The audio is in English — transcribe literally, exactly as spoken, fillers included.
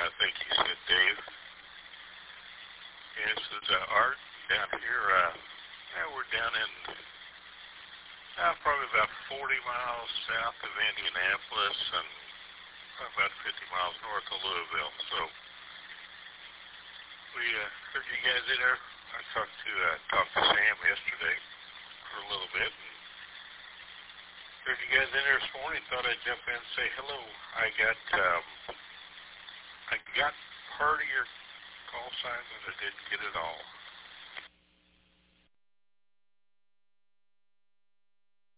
I think he said Dave. Yeah, this is uh, Art down here. Uh, yeah, we're down in uh, probably about forty miles south of Indianapolis and probably about fifty miles north of Louisville. So we uh, heard you guys in there. I talked to uh, talked to Sam yesterday for a little bit. And heard you guys in there this morning. Thought I'd jump in and say hello. I got um, I got part of your call sign, but I didn't get it all.